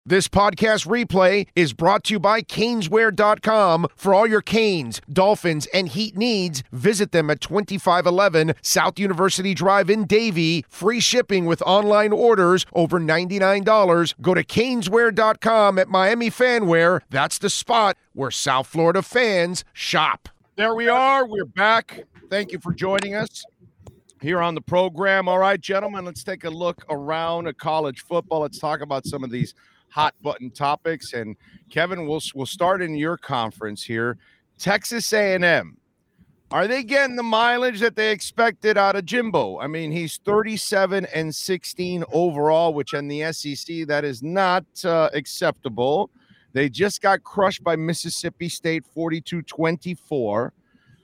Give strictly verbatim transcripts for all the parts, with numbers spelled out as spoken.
This podcast replay is brought to you by Caneswear dot com. For all your Canes, Dolphins, and Heat needs, visit them at twenty-five eleven South University Drive in Davie. Free shipping with online orders over ninety-nine dollars. Go to Caneswear dot com at Miami Fanwear. That's the spot where South Florida fans shop. There we are. We're back. Thank you for joining us here on the program. All right, gentlemen, let's take a look around at college football. Let's talk about some of these hot button topics. And Kevin, we'll we'll start in your conference here. Texas A and M, are they getting the mileage that they expected out of Jimbo? I mean, he's thirty-seven and sixteen overall, which in the S E C, that is not uh, acceptable. They just got crushed by Mississippi State forty-two twenty-four.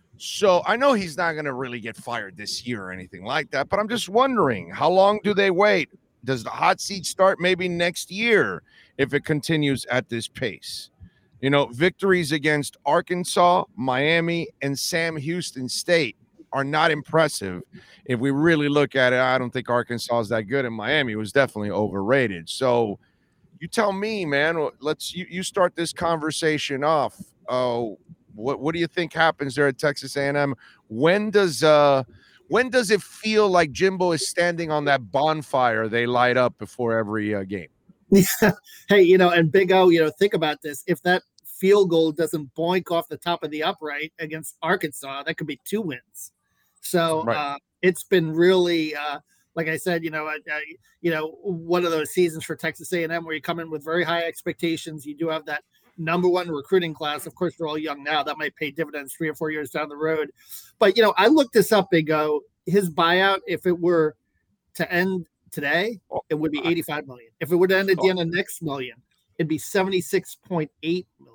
So I know he's not going to really get fired this year or anything like that, but I'm just wondering, how long do they wait? Does the hot seat start maybe next year if it continues at this pace? You know, victories against Arkansas, Miami, and Sam Houston State are not impressive. If we really look at it, I don't think Arkansas is that good, and Miami was definitely overrated. So you tell me, man, let's you, you start this conversation off. Uh, what what do you think happens there at Texas A and M? When does uh When does it feel like Jimbo is standing on that bonfire they light up before every uh, game? Yeah. Hey, you know, and Big O, you know, think about this. If that field goal doesn't boink off the top of the upright against Arkansas, that could be two wins. So right. uh, it's been really, uh, like I said, you know, uh, you know, one of those seasons for Texas A and M where you come in with very high expectations. You do have that number one recruiting class. Of course, they're all young now. That might pay dividends three or four years down the road. But, you know, I looked this up, Big O. His buyout, if it were to end today, it would be eighty-five million. If it were to end at the end of next million, it'd be seventy-six point eight million.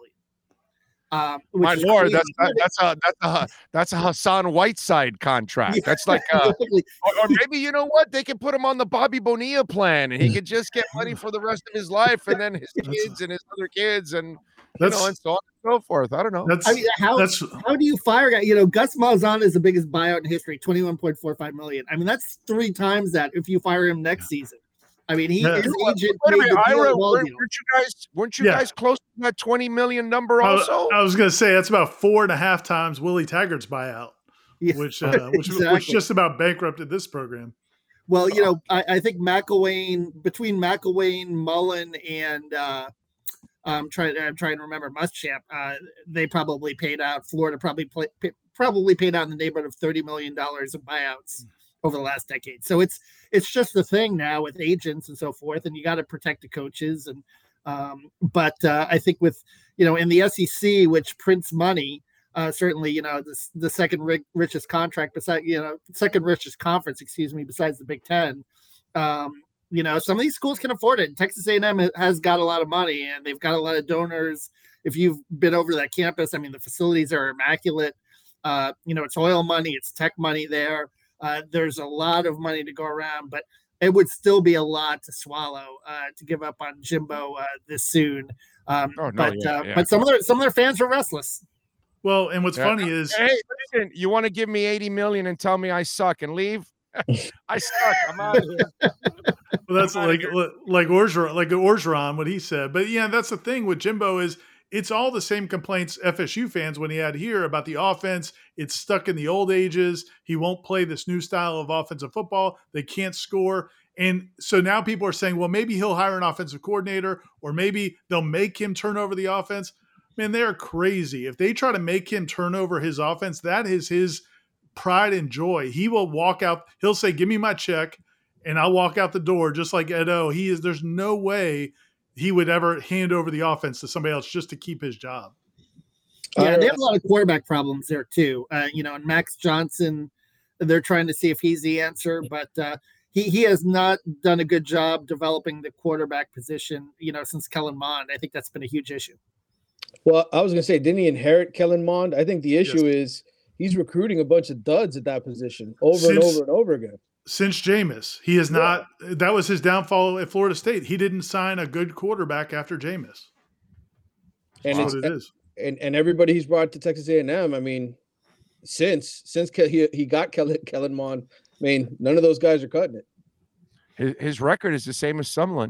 Um, My Lord, that's that, that's a that's a that's a Hassan Whiteside contract. Yeah, that's like, uh, exactly. or, or maybe you know what, they could put him on the Bobby Bonilla plan, and he could just get money for the rest of his life, and then his kids and his other kids, and you know, and so on and so forth. I don't know. That's, I mean, how that's, how do you fire a guy? You know, Gus Malzahn is the biggest buyout in history, twenty-one point four five million. I mean, that's three times that if you fire him next season. I mean, he yeah. his agent. Wait a minute, Ira, weren't you guys weren't you yeah. guys close to that twenty million number also? I, I was going to say that's about four and a half times Willie Taggart's buyout, yeah. which uh, which, exactly. which just about bankrupted this program. Well, you know, I, I think McElwain between McElwain, Mullen, and uh, I'm trying I'm trying to remember Muschamp. Uh, they probably paid out. Florida probably play, pay, probably paid out in the neighborhood of thirty million dollars of buyouts over the last decade. So it's it's just the thing now with agents and so forth, and you got to protect the coaches. And um, but uh, I think with you know in the S E C, which prints money, uh, certainly you know the the second richest contract besides you know second richest conference, excuse me, besides the Big Ten. Um, you know some of these schools can afford it. Texas A and M has got a lot of money, and they've got a lot of donors. If you've been over to that campus, I mean the facilities are immaculate. Uh, you know it's oil money, it's tech money there. Uh, there's a lot of money to go around, but it would still be a lot to swallow uh, to give up on Jimbo uh, this soon. Um, oh, no, but yeah, uh, yeah. but some of their some of their fans were restless. Well, and what's yeah. funny is, hey, listen, you want to give me eighty million and tell me I suck and leave? I suck. I'm out of here. Well, that's like like Orgeron, like Orgeron, what he said. But yeah, that's the thing with Jimbo is. It's all the same complaints F S U fans when he had here about the offense. It's stuck in the old ages. He won't play this new style of offensive football. They can't score. And so now people are saying, well, maybe he'll hire an offensive coordinator or maybe they'll make him turn over the offense. Man, they're crazy. If they try to make him turn over his offense, that is his pride and joy. He will walk out. He'll say, give me my check, and I'll walk out the door just like Ed O. He is. There's no way he would ever hand over the offense to somebody else just to keep his job. Yeah, they have a lot of quarterback problems there too. Uh, you know, and Max Johnson, they're trying to see if he's the answer, but uh, he he has not done a good job developing the quarterback position. You know, since Kellen Mond, I think that's been a huge issue. Well, I was going to say, didn't he inherit Kellen Mond? I think the issue yes. is he's recruiting a bunch of duds at that position over since, and over and over again. Since Jameis, he is not yeah. – that was his downfall at Florida State. He didn't sign a good quarterback after Jameis. And That's it's, what it is. And, and everybody he's brought to Texas A and M, I mean, since since he, he got Kellen, Kellen Mond, I mean, none of those guys are cutting it. His, his record is the same as Sumlin.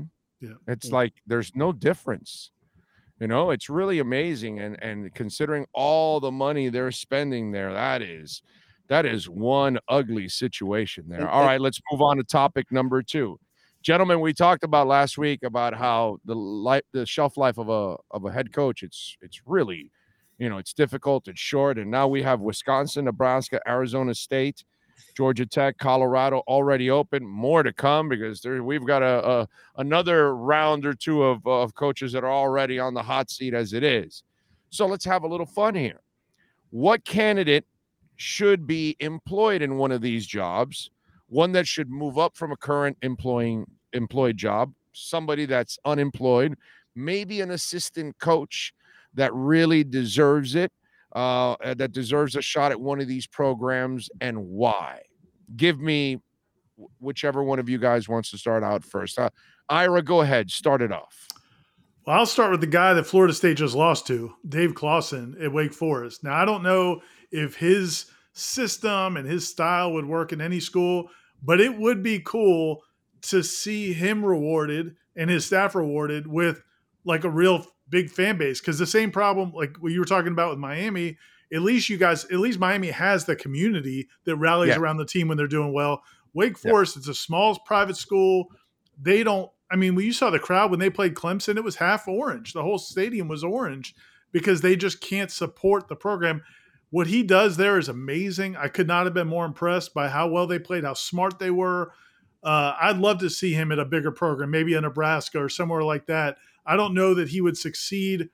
Yeah. It's like there's no difference. You know, it's really amazing. And and considering all the money they're spending there, that is that is one ugly situation there. All right, let's move on to topic number two. Gentlemen, we talked about last week about how the life the shelf life of a of a head coach, it's it's really, you know, it's difficult, it's short. And now we have Wisconsin, Nebraska, Arizona State, Georgia Tech, Colorado already open. More to come because there, we've got a, a another round or two of, of coaches that are already on the hot seat as it is. So let's have a little fun here. What candidate should be employed in one of these jobs? One that should move up from a current employing employed job, somebody that's unemployed, maybe an assistant coach that really deserves it. Uh, that deserves a shot at one of these programs, and why? Give me whichever one of you guys wants to start out first. Uh, Ira, go ahead. Start it off. Well, I'll start with the guy that Florida State just lost to, Dave Clawson at Wake Forest. Now, I don't know if his system and his style would work in any school, but it would be cool to see him rewarded and his staff rewarded with like a real big fan base. Because the same problem, like what you were talking about with Miami, at least you guys, at least Miami has the community that rallies yeah. around the team when they're doing well. Wake Forest, yeah. it's a small private school. They don't, I mean, when you saw the crowd when they played Clemson, it was half orange. The whole stadium was orange because they just can't support the program. What he does there is amazing. I could not have been more impressed by how well they played, how smart they were. Uh, I'd love to see him at a bigger program, maybe in Nebraska or somewhere like that. I don't know that he would succeed.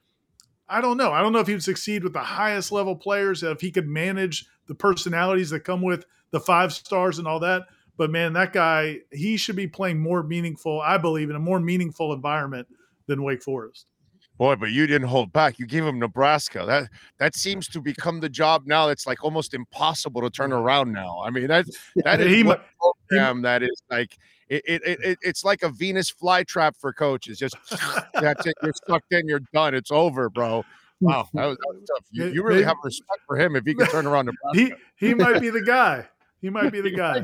I don't know. I don't know if he would succeed with the highest level players, if he could manage the personalities that come with the five stars and all that. But, man, that guy, he should be playing more meaningful, I believe, in a more meaningful environment than Wake Forest. Boy, but you didn't hold back. You gave him Nebraska. That that seems to become the job now that's like almost impossible to turn around now. I mean, that that is he, one program that is like it, it, it it's like a Venus flytrap for coaches. Just that's it. You're sucked in. You're done. It's over, bro. Wow, that was, that was tough. You, you really have respect for him if he can turn around Nebraska. He he might be the guy. He might be the guy.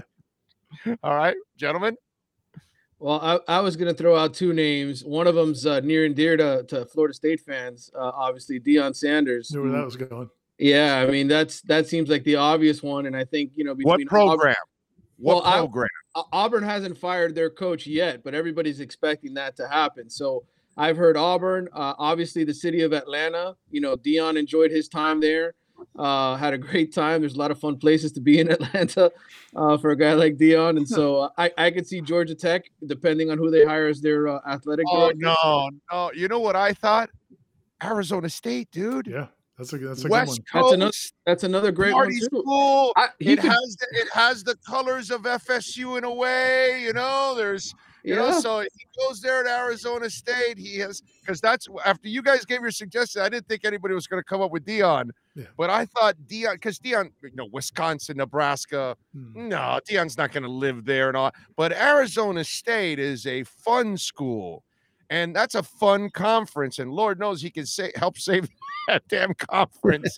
All right, gentlemen. Well, I, I was going to throw out two names. One of them's uh, near and dear to, to Florida State fans, uh, obviously, Deion Sanders. Knew where that was going. Yeah, I mean, that's that seems like the obvious one. And I think, you know, between what program? Auburn, what well, program? I, Auburn hasn't fired their coach yet, but everybody's expecting that to happen. So I've heard Auburn, uh, obviously the city of Atlanta. You know, Deion enjoyed his time there. Uh, had a great time. There's a lot of fun places to be in Atlanta uh, for a guy like Deion. And so uh, I, I could see Georgia Tech, depending on who they hire as their uh, athletic oh, director. no, no. You know what I thought? Arizona State, dude. Yeah, that's a, that's a West good one. Coast, that's, another, that's another great party one, too. School. I, it, could, has the, it has the colors of F S U in a way, you know, there's – You yeah. know, so he goes there at Arizona State. He has because that's after you guys gave your suggestion. I didn't think anybody was going to come up with Deion, yeah. but I thought Deion because Deion, you know, Wisconsin, Nebraska. Hmm. No, Deion's not going to live there and all. But Arizona State is a fun school, and that's a fun conference. And Lord knows he can say help save that damn conference.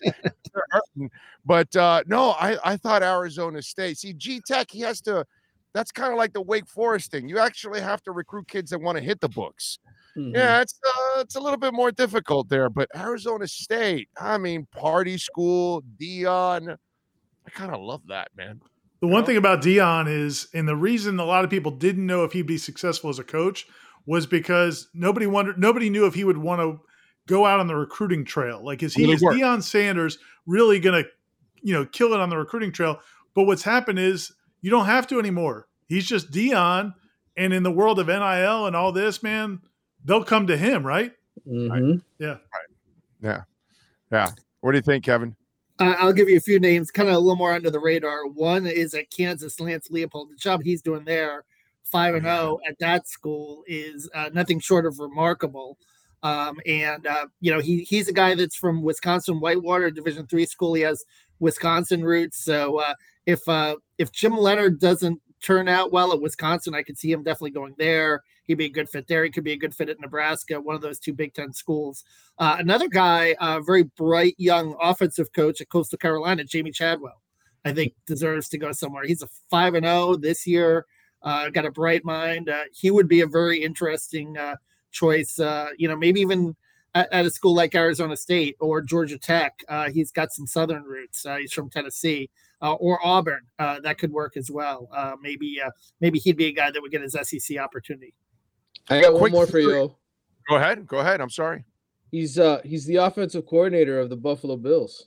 But uh, no, I I thought Arizona State. See, G Tech, he has to. That's kind of like the Wake Forest thing. You actually have to recruit kids that want to hit the books. Mm-hmm. Yeah, it's uh, it's a little bit more difficult there. But Arizona State, I mean, party school, Deion. I kind of love that, man. The one thing about Deion is, and the reason a lot of people didn't know if he'd be successful as a coach was because nobody wondered, nobody knew if he would want to go out on the recruiting trail. Like, is he, is Deion Sanders really going to, you know, kill it on the recruiting trail? But what's happened is, you don't have to anymore. He's just Deion, and in the world of N I L and all this, man, they'll come to him, right? Mm-hmm. Right. Yeah. Right. Yeah. Yeah. What do you think, Kevin? Uh, I'll give you a few names, kind of a little more under the radar. One is at Kansas, Lance Leopold. The job he's doing there, five and zero at that school, is uh, nothing short of remarkable. Um, and uh, you know, he he's a guy that's from Wisconsin Whitewater Division three school. He has Wisconsin roots, so. Uh, If uh, if Jim Leonard doesn't turn out well at Wisconsin, I could see him definitely going there. He'd be a good fit there. He could be a good fit at Nebraska, one of those two Big Ten schools. Uh, another guy, a uh, very bright young offensive coach at Coastal Carolina, Jamie Chadwell, I think deserves to go somewhere. He's a five and zero this year. Uh, got a bright mind. Uh, he would be a very interesting uh, choice. Uh, you know, maybe even at, at a school like Arizona State or Georgia Tech. Uh, he's got some Southern roots. Uh, he's from Tennessee. Uh, or Auburn. Uh, that could work as well. Uh, maybe uh, maybe he'd be a guy that would get his S E C opportunity. I got one Quick more for you. Go ahead. Go ahead. I'm sorry. He's uh he's the offensive coordinator of the Buffalo Bills.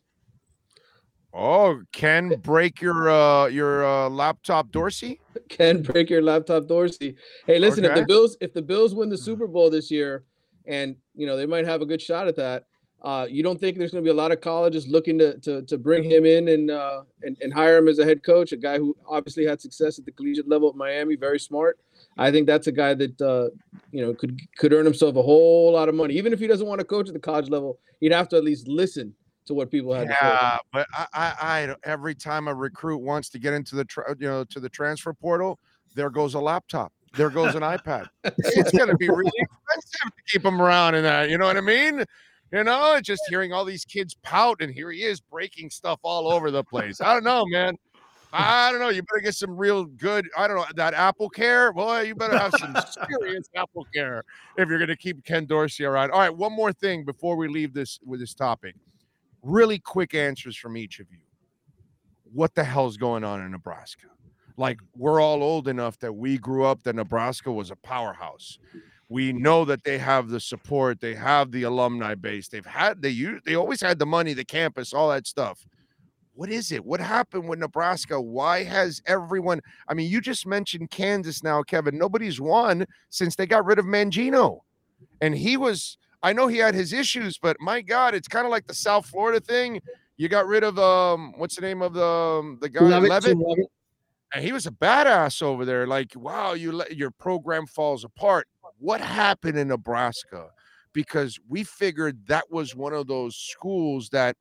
Oh, Ken break your uh your uh, laptop, Dorsey? Ken break your laptop, Dorsey. Hey, listen, Okay. if the Bills if the Bills win the Super Bowl this year, and you know they might have a good shot at that. Uh, you don't think there's going to be a lot of colleges looking to to, to bring him in and, uh, and and hire him as a head coach, a guy who obviously had success at the collegiate level at Miami, very smart. I think that's a guy that uh, you know could could earn himself a whole lot of money, even if he doesn't want to coach at the college level. He'd have to at least listen to what people had yeah, to say. Yeah, but I, I, I, every time a recruit wants to get into the tra- you know to the transfer portal, there goes a laptop, there goes an iPad. It's going to be really expensive to keep them around in that. You know what I mean? You know, just hearing all these kids pout, and here he is breaking stuff all over the place. I don't know, man. I don't know. You better get some real good, I don't know, that Apple Care. Boy, you better have some serious Apple Care if you're going to keep Ken Dorsey around. All right, one more thing before we leave this with this topic. Really quick answers from each of you. What the hell's going on in Nebraska? Like, we're all old enough that we grew up that Nebraska was a powerhouse. We know that they have the support, they have the alumni base, they've had they use they always had the money, the campus, all that stuff. What is it? What happened with Nebraska? Why has everyone? I mean, you just mentioned Kansas now, Kevin. Nobody's won since they got rid of Mangino, and he was. I know he had his issues, but my God, it's kind of like the South Florida thing. You got rid of um, what's the name of the um, the guy Levitt, Levitt? Levitt. And he was a badass over there. Like, wow, you let your program falls apart. What happened in Nebraska? Because we figured that was one of those schools that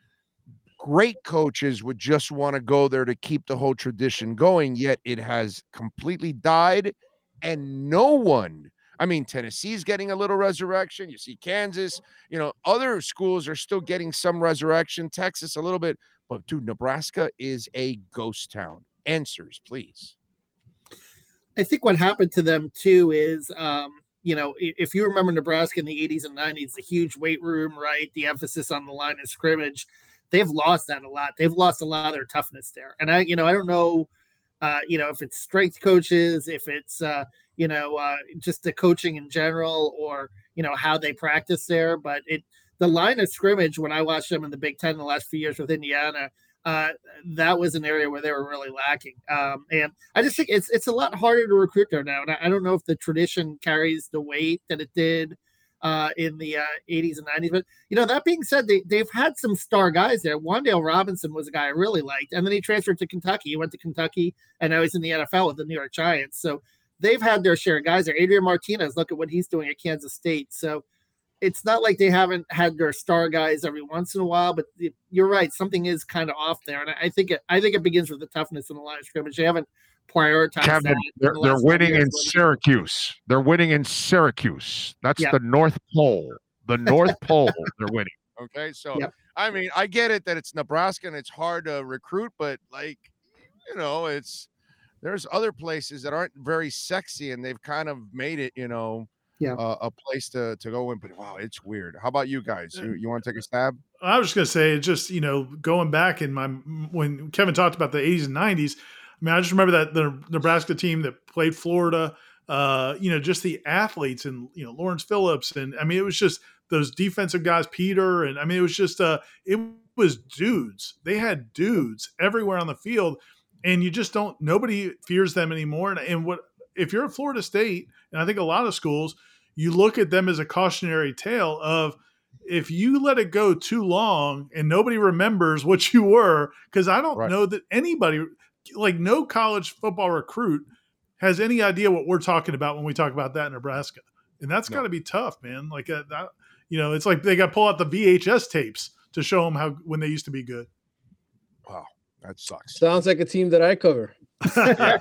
great coaches would just want to go there to keep the whole tradition going, yet it has completely died, and no one, I mean, Tennessee's getting a little resurrection. You see Kansas, you know, other schools are still getting some resurrection, Texas a little bit, but dude, Nebraska is a ghost town. Answers, please. I think what happened to them too is, um, you know, if you remember Nebraska in the eighties and nineties, the huge weight room, right? The emphasis on the line of scrimmage, they've lost that a lot. They've lost a lot of their toughness there. And I, you know, I don't know, uh, you know, if it's strength coaches, if it's, uh, you know, uh, just the coaching in general, or, you know, how they practice there. But it, the line of scrimmage, when I watched them in the Big Ten in the last few years with Indiana, uh, that was an area where they were really lacking. Um, and I just think it's it's a lot harder to recruit there now. And I, I don't know if the tradition carries the weight that it did uh, in the uh, eighties and nineties. But, you know, that being said, they, they've had some star guys there. Wan'Dale Robinson was a guy I really liked. And then he transferred to Kentucky. He went to Kentucky, and now he's in the N F L with the New York Giants. So they've had their share of guys there. Adrian Martinez, look at what he's doing at Kansas State. So it's not like they haven't had their star guys every once in a while, but you're right. Something is kind of off there. And I think it, I think it begins with the toughness in the line of scrimmage. They haven't prioritized Kevin, that. they're, the they're winning in years. Syracuse. They're winning in Syracuse. That's Yep. the North Pole. The North Pole, they're winning. Okay, so, Yep. I mean, I get it that it's Nebraska and it's hard to recruit, but, like, you know, it's there's other places that aren't very sexy, and they've kind of made it, you know, Yeah. uh, a place to, to go in. But, wow, it's weird. How about you guys? You, you want to take a stab? I was just going to say, just, you know, going back in my, when Kevin talked about the eighties and nineties, I mean, I just remember that the Nebraska team that played Florida, uh, you know, just the athletes and, you know, Lawrence Phillips. And I mean, it was just those defensive guys, Peter. And I mean, it was just, uh, it was dudes. They had dudes everywhere on the field, and you just don't, nobody fears them anymore. And, and what, if you're at Florida State, and I think a lot of schools, you look at them as a cautionary tale of, if you let it go too long and nobody remembers what you were, because I don't Right. know that anybody, like no college football recruit has any idea what we're talking about when we talk about that in Nebraska. And that's No. got to be tough, man. Like, uh, that, you know, it's like they got to pull out the V H S tapes to show them how, when they used to be good. Wow, that sucks. Sounds like a team that I cover. on,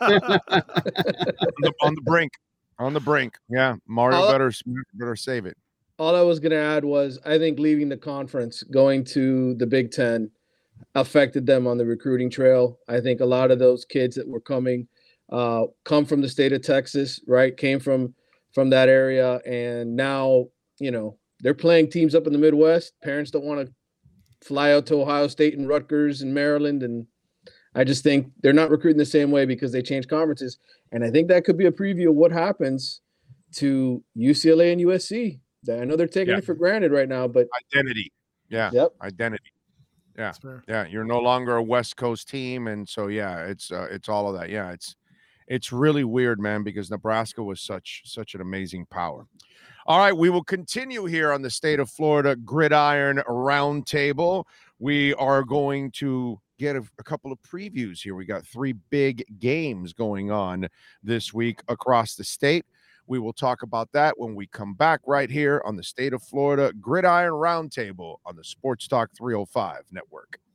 the, on the brink. On the brink. Yeah, Mario I'll- better, better save it. All I was going to add was I think leaving the conference, going to the Big Ten, affected them on the recruiting trail. I think a lot of those kids that were coming uh, come from the state of Texas, right? Came from from that area, and now you know they're playing teams up in the Midwest. Parents don't want to fly out to Ohio State and Rutgers and Maryland, and I just think they're not recruiting the same way because they changed conferences. And I think that could be a preview of what happens to U C L A and U S C. I know they're taking Yeah. it for granted right now, but Identity. Yeah. Yep. Identity. Yeah. Yeah. You're no longer a West Coast team. And so, yeah, it's, uh, it's all of that. Yeah. It's, it's really weird, man, because Nebraska was such, such an amazing power. All right. We will continue here on the State of Florida Gridiron Roundtable. We are going to get a, a couple of previews here. We got three big games going on this week across the state. We will talk about that when we come back right here on the State of Florida Gridiron Roundtable on the Sports Talk three oh five Network.